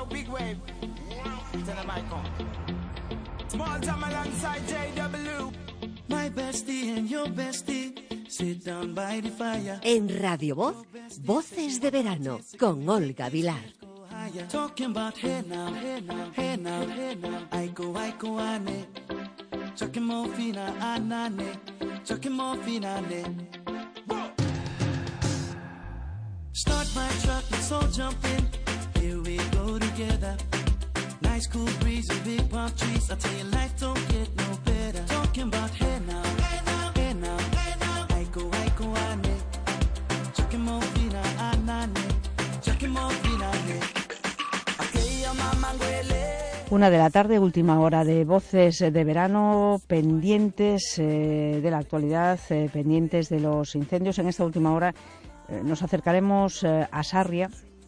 yo, big wave. Tell them I come. Small time alongside JW. My bestie and your bestie sit down by the fire. En Radio Voz, Voces de Verano, con Olga Vilar. Talking about hey now, hey now, hey now, hey now. Aiko, ane. Chucking morphina, anane. Chucking morphina, ane. Start my truck, let's all jump in. Here we go together. Nice cool breeze and big palm trees. I tell you, life don't get no better. Talking about hey now, hey now, hey now, hey now. Aiko, ane. Chucking morphina, anane. Chucking morphina, ane. 1 de la tarde, última hora de Voces de Verano, pendientes de la actualidad, pendientes de los incendios. En esta última hora nos acercaremos a Sarria,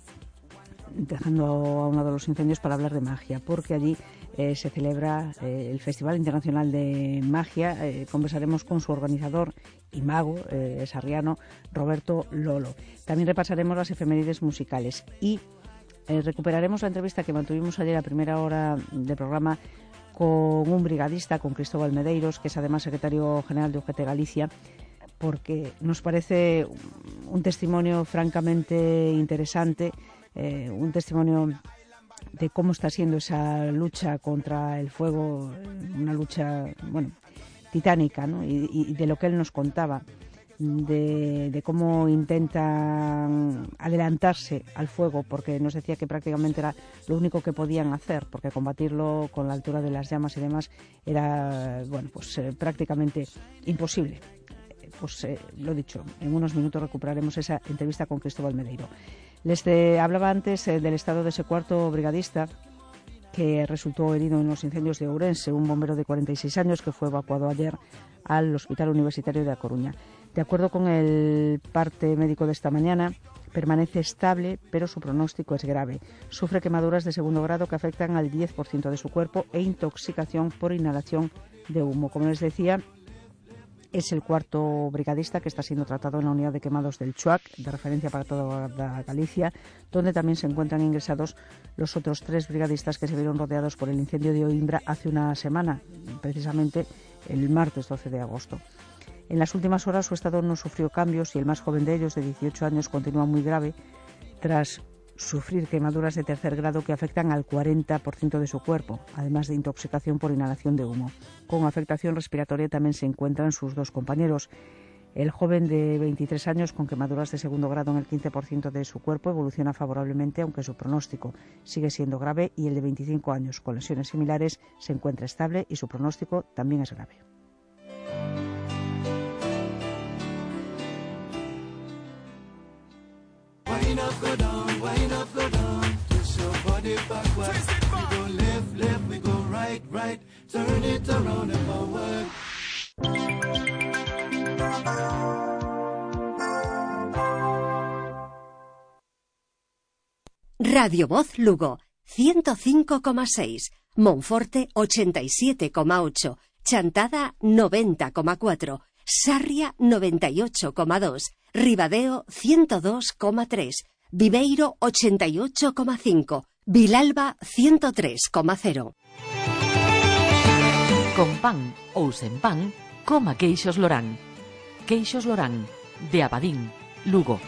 dejando a uno de los incendios para hablar de magia, porque allí se celebra el Festival Internacional de Magia. Conversaremos con su organizador y mago sarriano, Roberto Lolo. También repasaremos las efemérides musicales y recuperaremos la entrevista que mantuvimos ayer a primera hora del programa con un brigadista, con Cristóbal Medeiros, que es además secretario general de UGT Galicia, porque nos parece un testimonio francamente interesante, un testimonio de cómo está siendo esa lucha contra el fuego, una lucha, titánica, ¿no? Y de lo que él nos contaba. De cómo intentan adelantarse al fuego, porque nos decía que prácticamente era lo único que podían hacer, porque combatirlo con la altura de las llamas y demás era prácticamente imposible. Lo dicho, en unos minutos recuperaremos esa entrevista con Cristóbal Medeiro. Les hablaba antes del estado de ese cuarto brigadista que resultó herido en los incendios de Ourense, un bombero de 46 años que fue evacuado ayer al Hospital Universitario de A Coruña. De acuerdo con el parte médico de esta mañana, permanece estable, pero su pronóstico es grave. Sufre quemaduras de segundo grado que afectan al 10% de su cuerpo e intoxicación por inhalación de humo. Como les decía, es el cuarto brigadista que está siendo tratado en la unidad de quemados del Chuac, de referencia para toda Galicia, donde también se encuentran ingresados los otros 3 brigadistas que se vieron rodeados por el incendio de Oimbra hace una semana, precisamente el martes 12 de agosto. En las últimas horas su estado no sufrió cambios y el más joven de ellos, de 18 años, continúa muy grave tras sufrir quemaduras de tercer grado que afectan al 40% de su cuerpo, además de intoxicación por inhalación de humo. Con afectación respiratoria también se encuentran sus 2 compañeros. El joven de 23 años, con quemaduras de segundo grado en el 15% de su cuerpo, evoluciona favorablemente, aunque su pronóstico sigue siendo grave, y el de 25 años, con lesiones similares, se encuentra estable y su pronóstico también es grave. Wind up, go down, twist your body backward. We go left, we go right, turn it around and forward. Radio Voz Lugo, 105,6, Monforte 87,8, Chantada 90,4, Sarria 98,2, Ribadeo 102,3, Viveiro 88,5, Vilalba 103,0. Con pan ou sen pan, coma Queixos Lorán. Queixos Lorán, de Abadín, Lugo.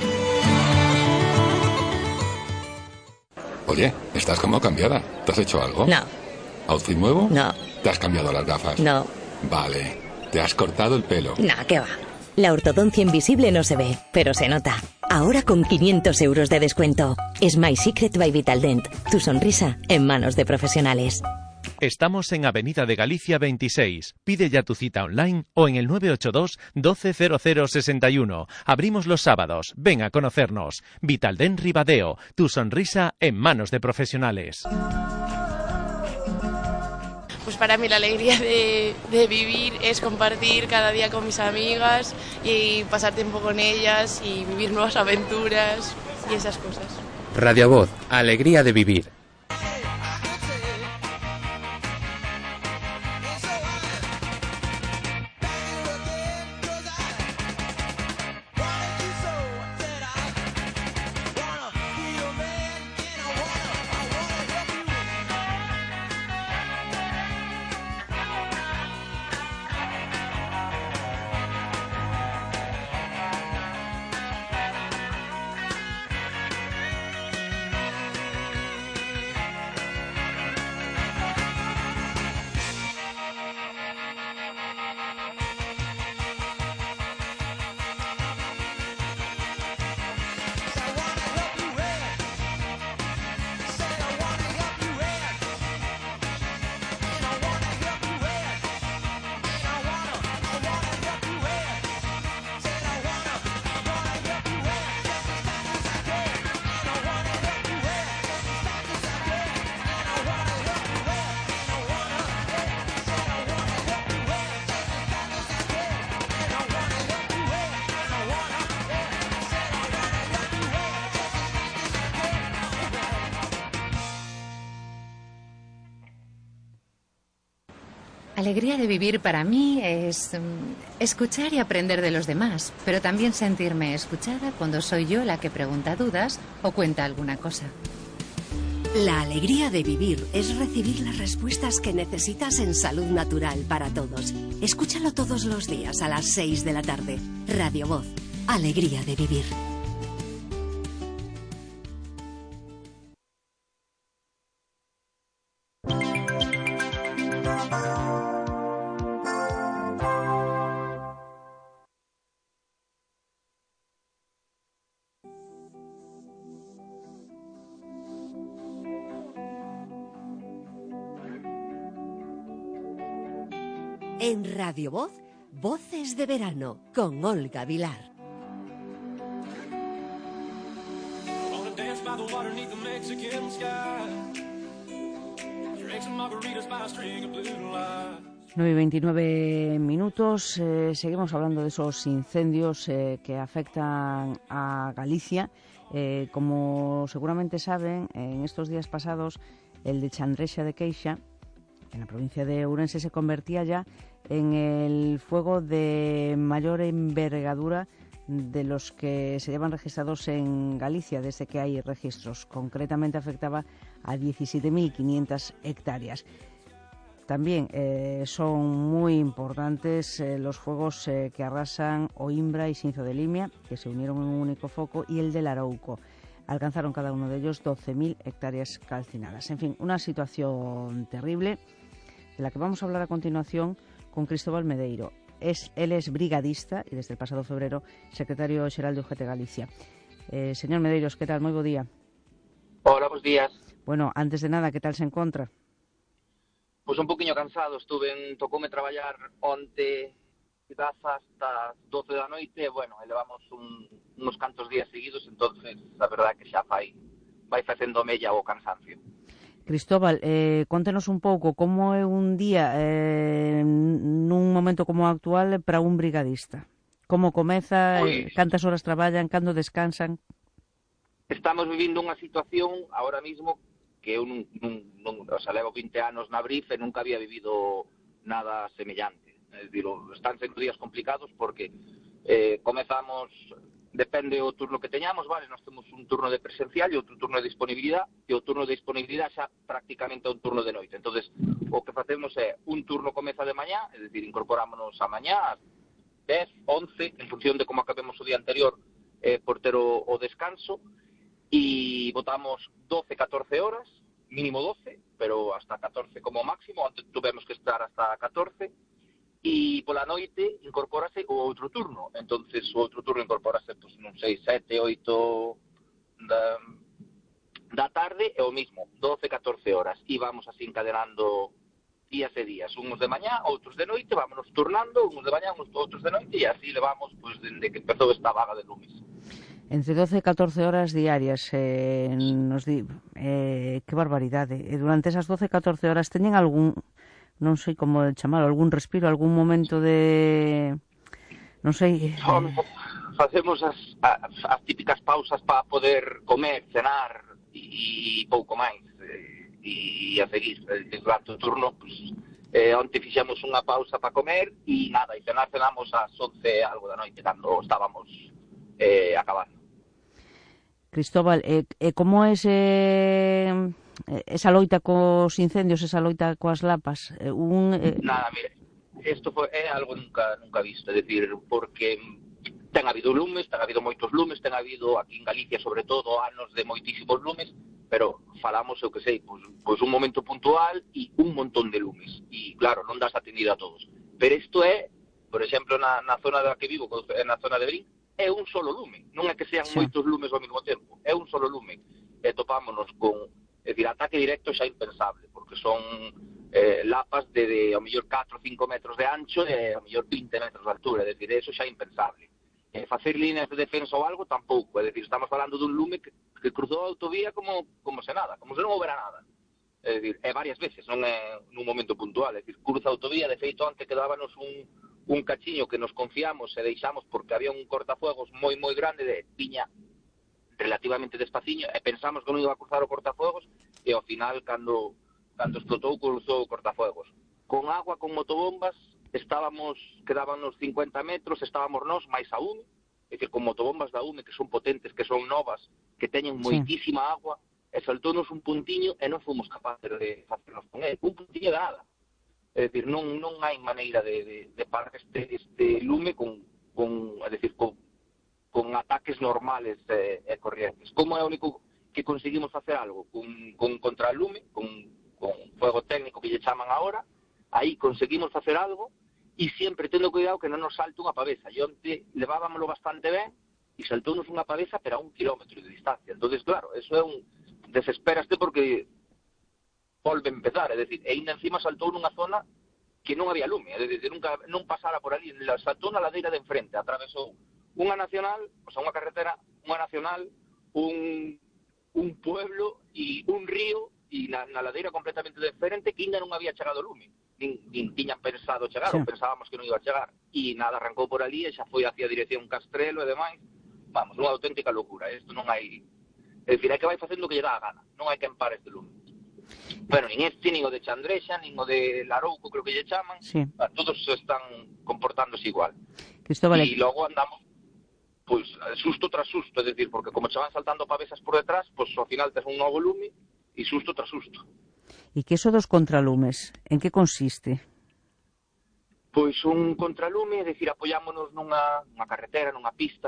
Oye, estás como cambiada. ¿Te has hecho algo? No. ¿Outfit nuevo? No. ¿Te has cambiado las gafas? No. Vale. ¿Te has cortado el pelo? No, ¿qué va? La ortodoncia invisible no se ve, pero se nota. Ahora con 500 euros de descuento. Smile Secret by Vitaldent. Tu sonrisa en manos de profesionales. Estamos en Avenida de Galicia 26. Pide ya tu cita online o en el 982 120061. Abrimos los sábados. Ven a conocernos. Vitaldent Ribadeo. Tu sonrisa en manos de profesionales. Pues para mí la alegría de vivir es compartir cada día con mis amigas y pasar tiempo con ellas y vivir nuevas aventuras y esas cosas. Radio Voz, alegría de vivir. Alegría de vivir para mí es escuchar y aprender de los demás, pero también sentirme escuchada cuando soy yo la que pregunta dudas o cuenta alguna cosa. La alegría de vivir es recibir las respuestas que necesitas en Salud Natural para Todos. Escúchalo todos los días a las 6 de la tarde. Radio Voz. Alegría de vivir. En Radio Voz, Voces de Verano, con Olga Vilar. Nueve y 29 minutos. Seguimos hablando de esos incendios que afectan a Galicia. Como seguramente saben, en estos días pasados, el de Chandrexa de Queixa, en la provincia de Ourense, se convertía ya en el fuego de mayor envergadura de los que se llevan registrados en Galicia desde que hay registros. Concretamente afectaba a 17.500 hectáreas. También son muy importantes los fuegos que arrasan Oimbra y Sinzo de Limia, que se unieron en un único foco, y el del Arauco. Alcanzaron cada uno de ellos 12.000 hectáreas calcinadas. En fin, una situación terrible de la que vamos a hablar a continuación con Cristóbal Medeiro. Él es brigadista y desde el pasado febrero secretario xeral de UGT Galicia. Señor Medeiros, ¿qué tal? Moi bo día. Hola, buenos días. Bueno, antes de nada, ¿qué tal se encontra? Pois un poquinho cansado, tocoume traballar onte quizás hasta 12 da noite, e bueno, levamos unos cantos días seguidos, entonces a verdade que xa vai facendo mella o cansancio. Cristóbal, contenos un pouco como é un día nun momento como o actual para un brigadista. Como comeza, cantas horas traballan, cando descansan? Estamos vivindo unha situación ahora mismo que eu levo 20 anos na BRIF e nunca había vivido nada semellante. É dicir, están sendo días complicados porque comezamos, depende do turno que teñamos, vale, nós temos un turno de presencial e outro turno de disponibilidade, e o turno de disponibilidade xa prácticamente é un turno de noite. Entonces, o que facemos é, un turno comeza de mañá, é dicir, incorporámonos a mañá, ás 10, 11, en función de como acabemos o día anterior, por ter o descanso, e botamos 12, 14 horas, mínimo 12, pero hasta 14 como máximo, antes tuvemos que estar hasta 14, e pola noite incorpórase o outro turno. Entonces o outro turno incorpórase, pues, non sei, 7, 8 da tarde, e o mismo, 12, 14 horas. E vamos así encadenando días e días, uns de mañá, outros de noite, vámonos turnando, uns de mañá, outros de noite, e así levamos, pues, dende que empezou esta vaga de lumes. Entre 12 e 14 horas diarias, nos di, que barbaridade. Durante esas 12 e 14 horas teñen algún, non sei como chamalo, algún respiro, algún momento de, non sei... Facemos as típicas pausas para poder comer, cenar e pouco máis, e a seguir. Durante o turno, pues, onte fixemos unha pausa para comer e nada, e cenamos ás 11 algo da noite, cando estábamos acabando. Cristóbal, como é esa loita cos incendios, esa loita coas lapas? Nada, mire, isto é algo nunca visto, é dicir, porque ten habido lumes, ten habido moitos lumes, ten habido aquí en Galicia, sobre todo, anos de moitísimos lumes, pero falamos, eu que sei, pois un momento puntual e un montón de lumes, e claro, non das atendido a todos. Pero isto é, por exemplo, na zona da que vivo, na zona de Brín, é un solo lume, non é que sean moitos lumes ao mesmo tempo, é un solo lume. E topámonos con, é dicir, ataque directo xa impensable, porque son lapas de ao mellor 4 ou 5 metros de ancho e ao mellor 20 metros de altura, é dicir, eso xa é impensable. Facer líneas de defensa ou algo tampouco, é dicir, estamos falando dun lume que cruzou a autovía como se nada, como se non houbera nada. É dicir, é varias veces, non é nun momento puntual, é dicir, cruza a autovía, de feito, antes quedábanos un cachiño que nos confiamos e deixamos porque había un cortafuegos moi grande, tiña relativamente despaciño, e pensamos que non iba a cruzar o cortafuegos, e ao final, cando explotou, cruzou o cortafuegos. con agua, con motobombas, quedábamos 50 metros, estábamos nós máis a UME, é dicir, con motobombas da UME que son potentes, que son novas, que teñen moitísima agua, e saltounos un puntiño e non fomos capaces de facernos con ele, un puntiño de nada. É dicir, non hai maneira de parar este lume con ataques normales e corrientes. Como é o único que conseguimos facer algo? Con contralume, con fuego técnico que lle chaman agora, aí conseguimos facer algo e sempre tendo cuidado que non nos salte unha pavesa. E onte levábamoslo bastante ben e saltounos unha pavesa pero a 1 kilómetro de distancia. Entonces, claro, eso é desesperaste porque volve a empezar, é dicir, e ainda encima saltou nunha zona que non había lume, é dicir, non pasara por ali, saltou na ladeira de enfrente, atravesou unha nacional, o sea, unha carretera, unha nacional, un pueblo e un río, e na ladeira completamente diferente que ainda non había chegado lume, nin tiñan pensado chegar, ou pensábamos que non iba a chegar, e nada, arrancou por ali e xa foi hacia a dirección Castrelo e demais, vamos, unha auténtica locura, isto non hai, é dicir, hai que vai facendo o que lle dá a gana, non hai que empar este lume. Bueno, nin este, nin o de Chandrexa, nin o de Larouco, creo que lle chaman, todos están comportándose igual. Cristóbal, e logo andamos, pois, susto tras susto, é dicir, porque como che van saltando pavesas por detrás, pois ao final tes un novo lume e susto tras susto. E que eso dos contralumes, en que consiste? Pois un contralume, é dicir, apoyámonos nunha carretera, nunha pista,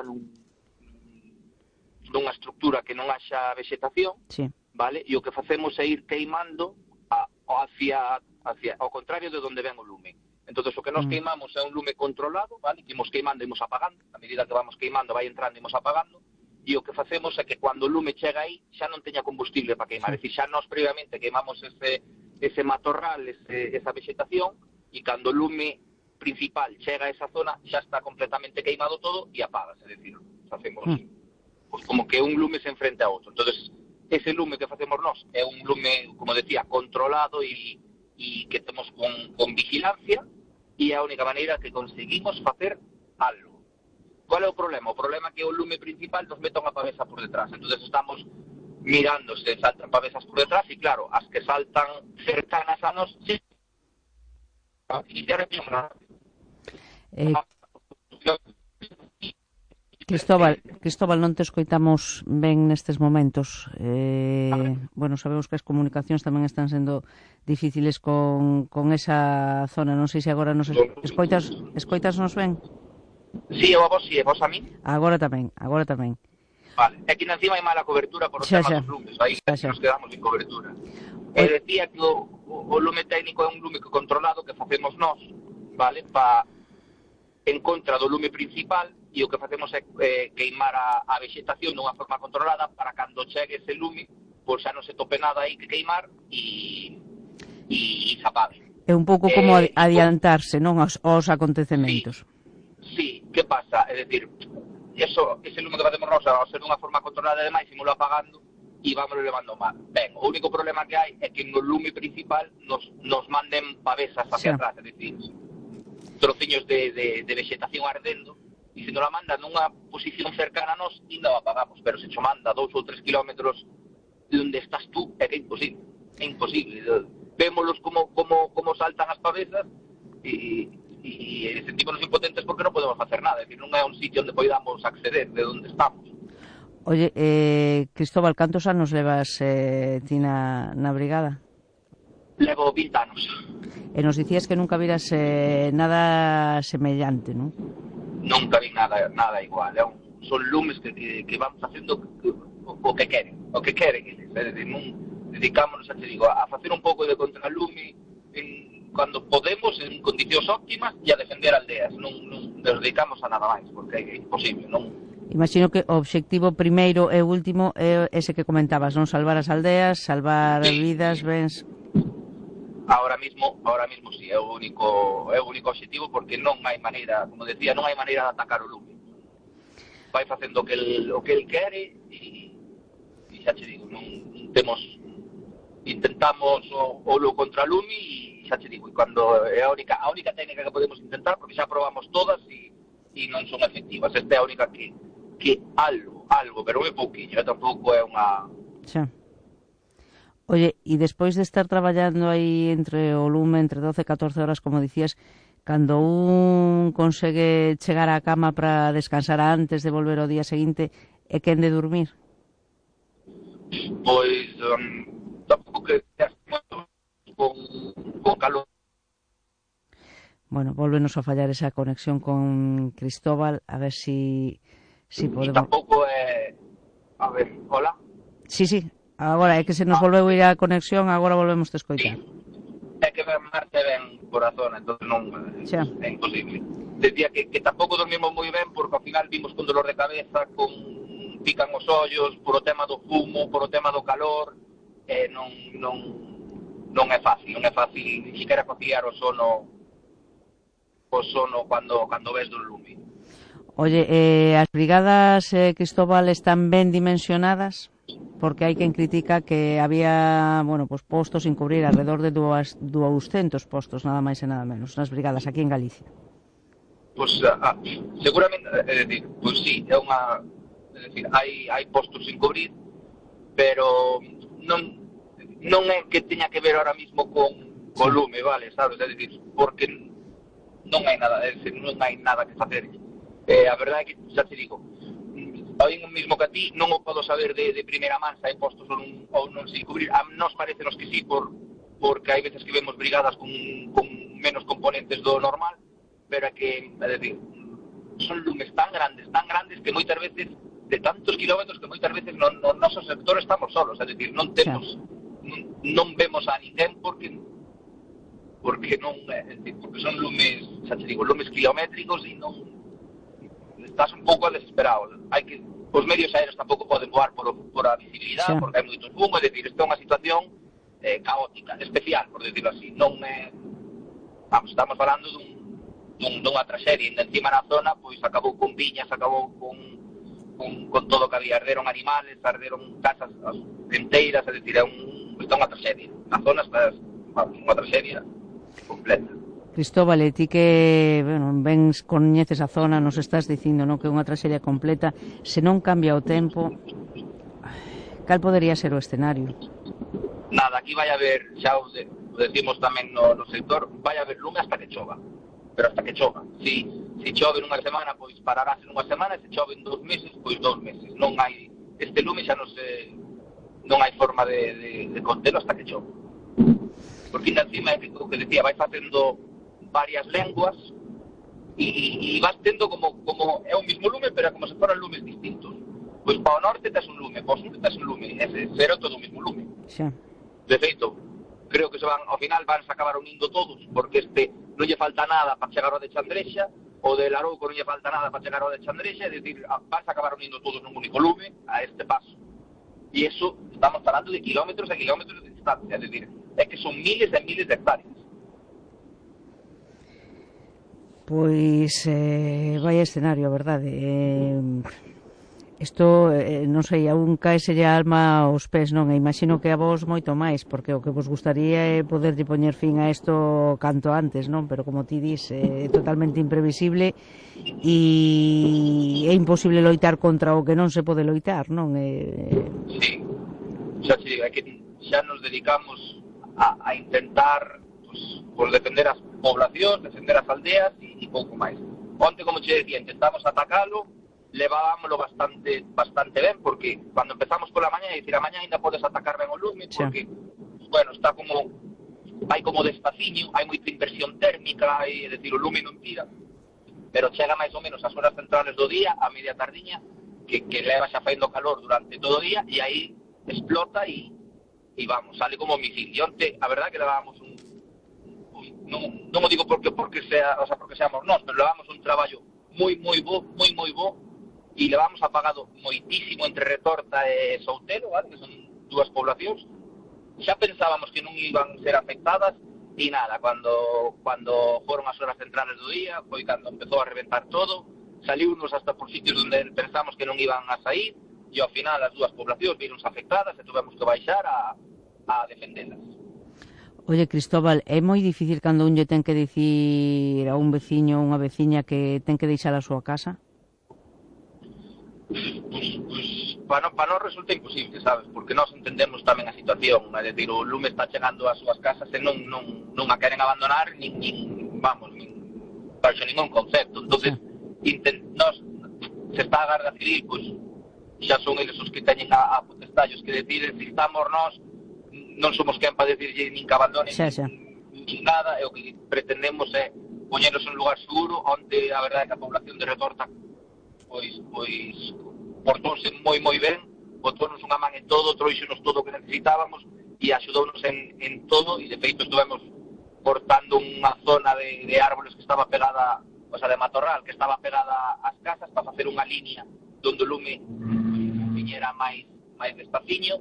nunha estructura que non haxa vegetación, vale? E o que facemos é ir queimando hacia ao contrario de onde ven o lume. Entón, o que nos queimamos é un lume controlado, vale? Que imos queimando e imos apagando, a medida que vamos queimando vai entrando e imos apagando, e o que facemos é que cando o lume chega aí xa non teña combustible para queimar, é dicir, xa nós previamente queimamos ese matorral, esa vegetación, e cando o lume principal chega a esa zona xa está completamente queimado todo e apagas, é dicir, facemos pues como que un lume se enfrenta a outro. Entonces, ese lume que facemos nós é un lume, como decía, controlado e que temos con vigilancia, e é a única maneira que conseguimos facer algo. Qual é o problema? O problema é que o lume principal nos meta unha pavesa por detrás. Entonces estamos mirando se saltan pavesas por detrás e claro, as que saltan cercanas a nos e xa repimos. Cristóbal, non te escoitamos ben nestes momentos. Bueno, sabemos que as comunicacións tamén están sendo difíciles con esa zona. Non sei se agora nos escoitas-nos ben? Sí, eu a vos, sí, e vos a mí? Agora tamén. Vale, aquí encima hai mala cobertura por os temas dos lumes, aí nos quedamos sin cobertura. Decía que o lume técnico é un lume controlado que facemos nós, vale, en contra do lume principal, e o que facemos é queimar a vegetación dunha forma controlada para cando chegue ese lume, pois xa non se tope nada aí que queimar e se apague. É un pouco como adiantarse, non, aos acontecementos. Sí, que pasa? É dicir, ese lume que facemos nós, ao ser dunha forma controlada e demais, ímolo apagando e vámonos levando mal. Ben, o único problema que hai é que no lume principal nos manden pavesas hacia atrás, é dicir, trociños de vegetación ardendo, e se nos la manda nunha posición cercana a nos, ainda o apagamos, pero se cho manda 2 ou 3 kilómetros de onde estás tú, é que é imposible. Vémolos como saltan as pavesas e sentímonos impotentes porque non podemos facer nada, é dicir, non é un sitio onde podamos acceder de onde estamos. Oye, Cristóbal, cantos anos levas ti na brigada? Levo 20 anos. E nos dicías que nunca viras nada semellante, non? Nunca vi nada igual. Son lumes que van facendo o que queren eles. É dicir, non dedicámonos, a facer un pouco de contralume cando podemos, en condicións óptimas, e a defender aldeas. Non nos dedicamos a nada máis, porque é imposible, non? Imagino que o obxectivo primeiro e último é ese que comentabas, non? Salvar as aldeas, salvar vidas, bens. Ahora mismo sí, é o único obxectivo, porque non hai maneira, como decía, non hai maneira de atacar o lume. Vai facendo o que el quere e xa che digo, non intentamos o contralume e xa che digo, e cando é a única técnica que podemos intentar, porque xa probamos todas e non son efectivas. Esta é a única que algo, pero é pouquinho, tampouco é unha... Xa. Oye, e despois de estar traballando aí entre o lume, entre 12 e 14 horas, como dicías, cando un consegue chegar á cama para descansar antes de volver ao día seguinte, é quen de dormir? Pois tampouco que con calor. Bueno, volvenos a fallar esa conexión con Cristóbal, a ver si podemos... E tampouco é... A ver, hola? Sí, agora é que se nos volveu ir a conexión, agora volvemos a escoitar. É que Marte ven por a zona, entón non é imposible. Decía que tampouco dormimos moi ben porque ao final vimos con dolor de cabeza, con pican os ollos, por o tema do fumo, por o tema do calor, non é fácil, ni siquiera conciliar o sono cando ves do lume. Oye, as brigadas, Cristóbal, están ben dimensionadas? Porque hai quen critica que había, pues postos sin cubrir, alrededor de 200 postos, nada máis e nada menos, nas brigadas aquí en Galicia. Pois, seguramente, pois sí, hai postos sin cubrir, pero non é que teña que ver ahora mismo con lume, vale, sabes? É dicir, porque non hai nada que facer. A verdade é que, xa te digo, hoy mismo que a ti non o podo saber de primeira man se hai postos ou non sin cubrir. A nos parecenos que sí, porque hai veces que vemos brigadas con menos componentes do normal, pero é que, é dicir, son lumes tan grandes que moitas veces, de tantos kilómetros, que moitas veces no noso sector estamos solos, é dicir, non vemos a ninguén porque son lumes, xa te digo, lumes kilométricos e non estás un pouco desesperado. Os medios aéreos tampouco poden voar por a visibilidade, porque hai moitos fumos, é dicir, isto é unha situación caótica, especial, por decirlo así. Non estamos falando dunha traxedia, e encima na zona, pois acabou con viñas, acabou con todo o que había, arderon animales, arderon casas enteiras, é dicir, isto é unha traxedia. Na zona está unha traxedia completa. Cristóbal, ti que coñeces a zona, nos estás dicindo que é unha traxedia completa, se non cambia o tempo, cal podería ser o escenario? Nada, aquí vai haber, xa o decimos tamén no sector, vai haber lume hasta que chova, pero hasta que chova. Si chove nunha semana, pois pararase nunha semana, e se chove en 2 meses, pois 2 meses. Non hai, este lume xa non hai forma de contelo hasta que chove. Porque encima é o que decía, vai facendo varias lenguas e vas tendo como é o mismo lume, pero como se foran lumes distintos. Pois para o norte tes un lume, para o sur tes un lume, será todo o mismo lume. Xa. De feito, creo que ao final van a acabar unindo todos, porque non lle falta nada para chegar ao de Chandrexa, o de Larouco non lle falta nada para chegar ao de Chandrexa, é dicir, van a acabar unindo todos nun único lume a este paso. E eso, estamos falando de kilómetros e kilómetros de distancia, é dicir, é que son miles e miles de hectáreas. Pois vai escenario, a verdade. Isto, non sei, aún caeselle a alma aos pés, non? E imagino que a vos moito máis, porque o que vos gustaría é poderlle poñer fin a isto canto antes, non? Pero como ti dis, é totalmente imprevisible e é imposible loitar contra o que non se pode loitar, non? Sí, xa te digo, é que xa nos dedicamos a intentar por defender as poblacións, defender as aldeas e pouco máis. Onte, como che decía, intentamos atacalo, levábamoslo bastante ben, porque cando empezamos pola mañá, dicir, a mañá ainda podes atacar ben o lume, porque, está vai como despaciño, hai moita inversión térmica, é dicir, o lume non tira, pero chega máis ou menos ás horas centrales do día, a media tardiña, que leva xa facendo calor durante todo o día, e aí explota e sale como misil. E onte, a verdade que levábamos non o digo porque seamos nós, pero levamos un traballo moi bo, e levamos apagado moitísimo entre Retorta e Soutelo, vale? Que son 2 poblacións. Xa pensábamos que non iban ser afectadas e nada, cando foron as horas centrales do día, foi cando empezou a reventar todo, saliunos hasta por sitios onde pensamos que non iban a sair, e ao final as 2 poblacións vironse afectadas e tuvemos que baixar a defendelas. Oye, Cristóbal, é moi difícil cando un lle ten que dicir a un veciño ou unha veciña que ten que deixar a súa casa? Pois para nos resulta imposible, sabes? Porque nós entendemos tamén a situación, é dicir, o lume está chegando ás súas casas e non a queren abandonar nin baixo ningún concepto. Entonces, nós, se está a Garda Civil, pois xa son eles os que teñen a potestallos que deciden. Se estamos nós, non somos quen para decirlle nin que abandonen nin nada, e o que pretendemos é poñeros en un lugar seguro, onde a verdade é que a población de Retorta pois portóuse moi ben, botónos unha man en todo, trouxenos todo o que necesitábamos e axudounos en todo, e de feito estivemos cortando unha zona de árboles que estaba pegada, o sea, de matorral, que estaba pegada ás casas para facer unha línea donde o lume viñera máis despaciño,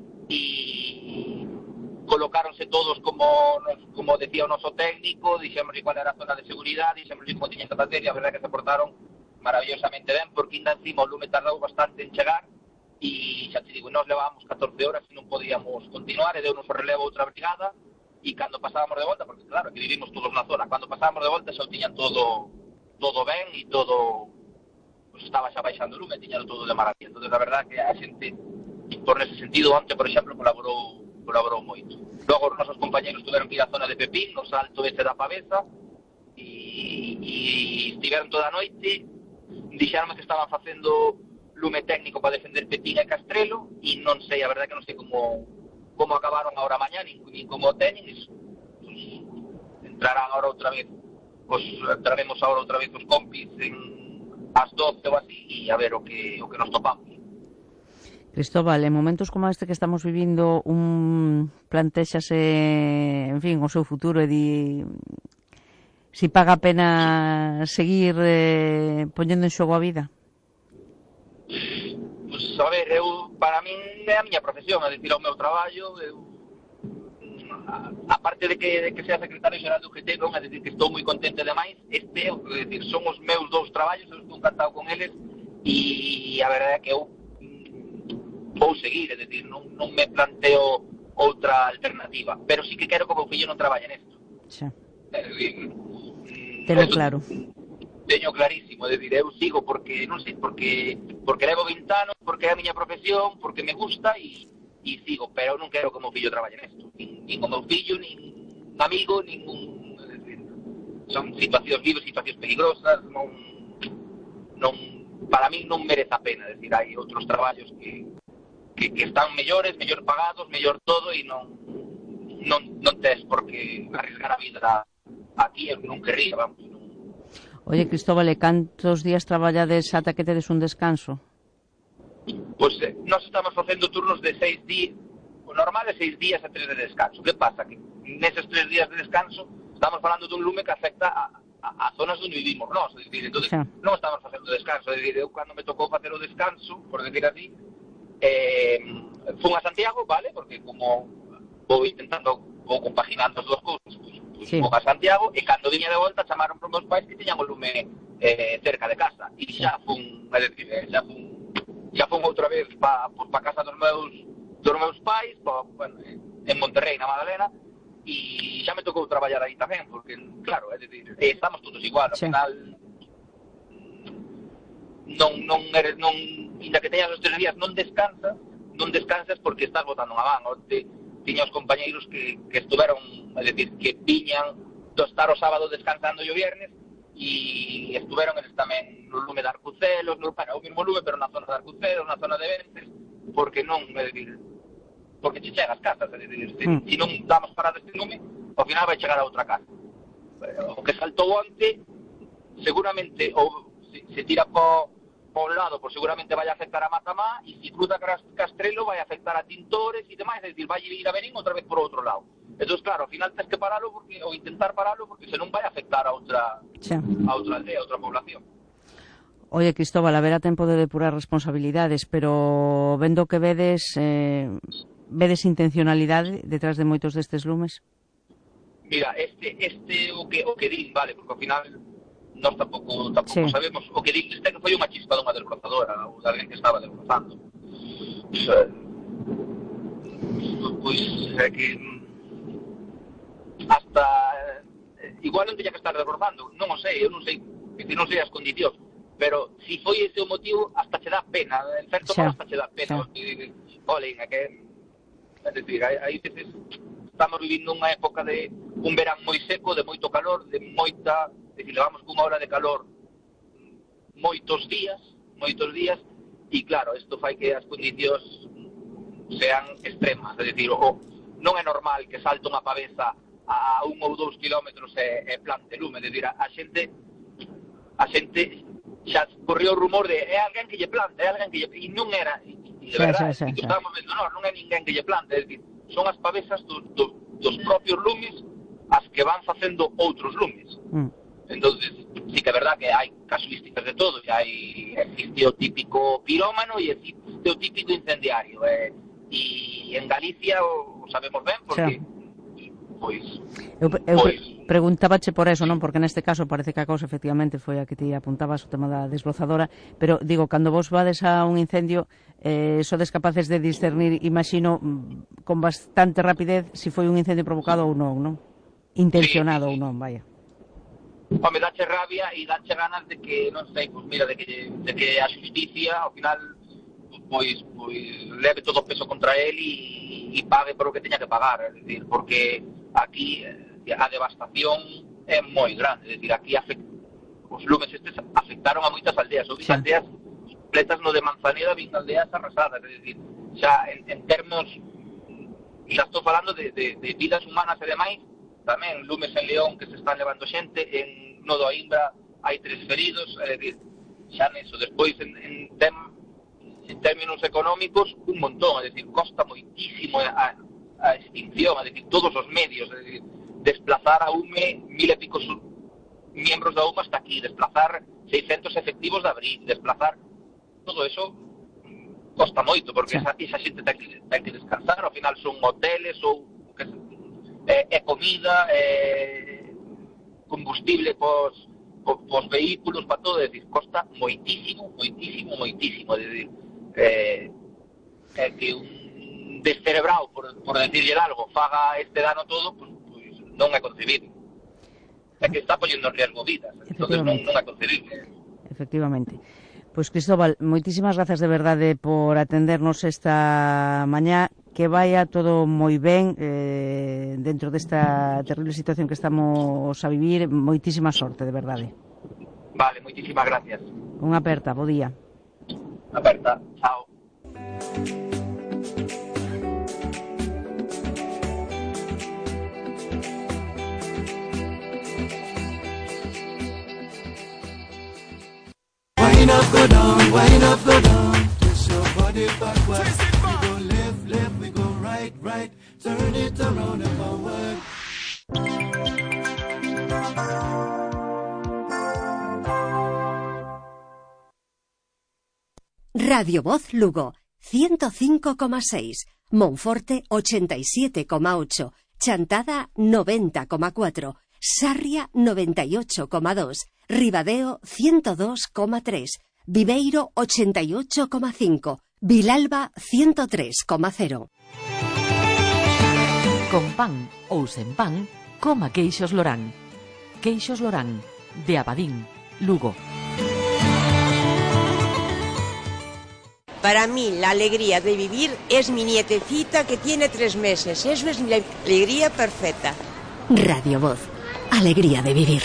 e colocáronse todos como decía o noso técnico, dixemos cual era a zona de seguridade, dixemos como tiñen que facer, e a verdade que se portaron maravillosamente ben, porque ainda encima o lume tardou bastante en chegar, e xa te digo, nós levábamos 14 horas e non podíamos continuar, e deu-nos o relevo outra brigada, e cando pasábamos de volta, porque claro, que vivimos todos na zona, cando pasábamos de volta xa o tiñan todo ben, e todo pues, estaba xa baixando o lume, tiñan todo de maravilla. Entón, a verdade que a xente, por nese sentido, onte, por exemplo, colaborou moito. Logo, os nosos compañeros tuveron que ir á zona de Pepín, no salto ese da Pavesa, e estiveron toda a noite. Dixeronme que estaban facendo lume técnico para defender Pepín e Castrelo, e non sei, a verdade que non sei como acabaron ahora mañá, nin como teñen, entrarán ahora outra vez, entraremos ahora outra vez os compis ás 12 ou así, e a ver o que nos topamos. Cristóbal, en momentos como este que estamos vivindo, plantéxase, en fin, o seu futuro e si paga a pena seguir poñendo en xogo a vida? Pois, a ver, para min é a miña profesión, é dicir, o meu traballo, aparte de que sea secretario xeral do UGT, é dicir, que estou moi contente demais, é dicir, son os meus dous traballos, eu estou encantado con eles, e a verdade é que eu vou seguir, é dicir, non me planteo outra alternativa, pero sí que quero que o meu fillo non traballe nesto. Xa. Tengo claro. Teño clarísimo, é dicir, eu sigo porque, non sei, porque levo 20 anos, porque é a miña profesión, porque me gusta e sigo, pero non quero que o meu fillo traballe nesto, nin o meu fillo, nin amigo, ningún, é dicir, son situacións libres, situacións peligrosas, non para mí non merece a pena, é dicir, hai outros traballos que están mellor pagados, mellor todo, e non tes por que arriesgar a vida aquí, eu non querría, vamos. Oye, Cristóbal, cantos días traballades ata que tedes un descanso? Pois nós estamos facendo turnos de 6 días, o normal é 6 días e 3 de descanso. Que pasa? Que neses 3 días de descanso estamos falando dun lume que afecta a zonas onde vivimos nós, é dicir, entón non estamos facendo descanso, é dicir, eu cando me tocou facer o descanso, por decir así, fun a Santiago, vale, porque como vou compaginando as dúas cousas, fun a Santiago, e cando viña de volta chamaron por meus pais que tiñan o lume cerca de casa, e xa fun outra vez pa casa dos meus pais, en Monterrey, na Madalena, e xa me tocou traballar aí tamén, porque, claro, é dicir, estamos todos igual, ao final inda que teñas os 3 días non descansas porque estás botando unha man. Onte tiña os compañeiros que estuveron, é dicir, que viñan do estar o sábado descansando e o viernes, e estuveron eles tamén no lume de Arcucelos, o mismo lume, pero na zona de Arcucelos, na zona de Ventes, porque non, é dicir, porque che chega as casas, é dicir, se non damos parada este lume, ao final vai chegar a outra casa. O que saltou onte, seguramente, ou se tira po un lado, pues seguramente vai a afectar a Matamá, e se cruza Castrelo vai a afectar a Tintores e demais, é dicir, vai ir a Berín outra vez por outro lado. Entón, claro, ao final tens que paralo ou intentar paralo, porque senón vai a afectar a outra aldea, a outra población. Oye, Cristóbal, haberá tempo de depurar responsabilidades, pero vendo que vedes intencionalidade detrás de moitos destes lumes? Mira, o que din, vale, porque ao final nós tampouco sabemos o que din, que foi unha chispa dunha desbrozadora ou de alguén que estaba desbrozando. Pois é que hasta igual non teña que estar desbrozando, non o sei, eu non sei as condicións, pero si foi ese o motivo, hasta che dá pena, en certo modo hasta che dá pena. Olin, é que, é dicir, aí veces estamos vivindo unha época de un verán moi seco, de moito calor, de moita, é dicir, levamos cunha hora de calor moitos días, e claro, isto fai que as condicións sean extremas, é dicir, non é normal que salte unha pavesa a 1 ou 2 kilómetros e plante lume, é dicir, a xente xa correu o rumor de alguén que lle planta, e non era, e de verdade, e que estábamos vendo, non é ninguén que lle planta, é dicir, son as pavesas dos propios lumes as que van facendo outros lumes. Entonces, sí que é verdad que hai casuísticas de todo, existe o típico pirómano e existe o típico incendiario, e en Galicia o sabemos ben, porque Eu preguntábache por eso, non? Porque neste caso parece que a cousa efectivamente foi a que ti apuntabas, o tema da desbrozadora, pero digo, cando vos vades a un incendio, sodes capaces de discernir, imagino, con bastante rapidez, se foi un incendio provocado ou non? Intencionado ou non, vaya. Home, dache rabia e dache ganas de que, non sei, pois mira, de que a xusticia, ao final, pois leve todo o peso contra él e pague por o que teña que pagar, é dicir, porque aquí a devastación é moi grande, é dicir, aquí os lumes estes afectaron a moitas aldeas, ou aldeas completas no de Manzaneda, vin aldeas arrasadas, é dicir, xa en termos, xa estou falando de vidas humanas e demais, tamén lumes en León que se están levando xente, en no do Aimbra hai 3 feridos, é dicir, xa neso, despois en términos económicos, un montón, é dicir, costa moitísimo a extinción, é dicir, todos os medios, é dicir, desplazar a UME 1000 e pico miembros da UME hasta aquí, desplazar 600 efectivos de Abril, desplazar todo eso costa moito, porque esa xente ten que descansar, ao final son hoteles ou é comida, combustible pos vehículos, para todo, é dicir, costa moitísimo, é dicir, que un descerebrado, por decirle algo, faga este dano todo, pues non é concebible. É que está poñendo en riesgo vidas, entonces non é concebible. Efectivamente. Pois Cristóbal, moitísimas grazas de verdade por atendernos esta mañá, que vaya todo moi ben dentro desta terrible situación que estamos a vivir, moitísima sorte, de verdade. Vale, moitísimas gracias. Unha aperta, bo día. Aperta, chao. Wind up, go down, twist your body backward. We go left, we go right, turn it around and forward. Radio Voz Lugo, 105,6, Monforte 87,8, Chantada 90,4, Sarria 98,2, Ribadeo 102,3, Viveiro 88,5, Vilalba 103,0. Con pan ou sen pan, coma queixos Lorán. Queixos Lorán, de Abadín, Lugo. Para mí la alegría de vivir es mi nietecita que tiene 3 meses. Eso es mi alegría perfecta. Radio Voz, alegría de vivir.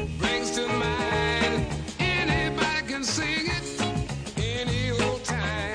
Time.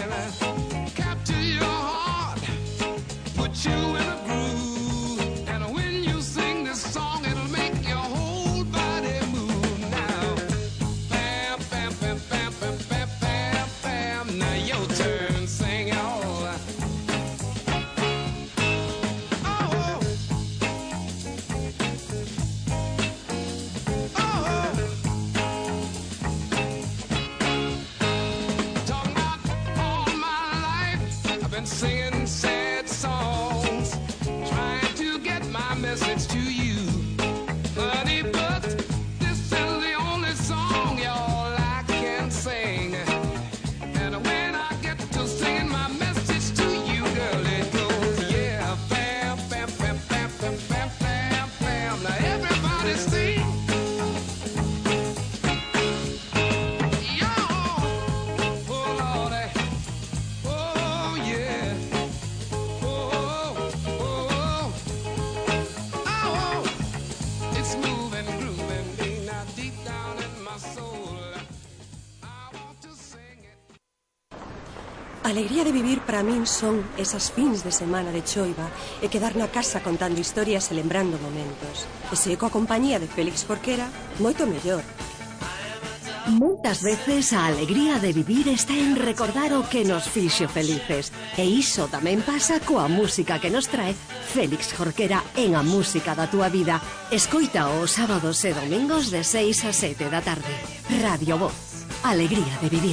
this thing. Yo, oh Lordy, oh yeah, oh, oh, oh, oh, it's moving, grooving, being now deep down in my soul. I want to sing it. Alegría de vivir para min son esas fins de semana de choiva e quedar na casa contando historias e lembrando momentos. E se coa compañía de Félix Jorquera, moito mellor. Moitas veces a alegría de vivir está en recordar o que nos fixo felices. E iso tamén pasa coa música que nos trae Félix Jorquera en A Música da Túa Vida. Escoita os sábados e domingos de 6 a 7 da tarde. Radio Voz. Alegría de vivir.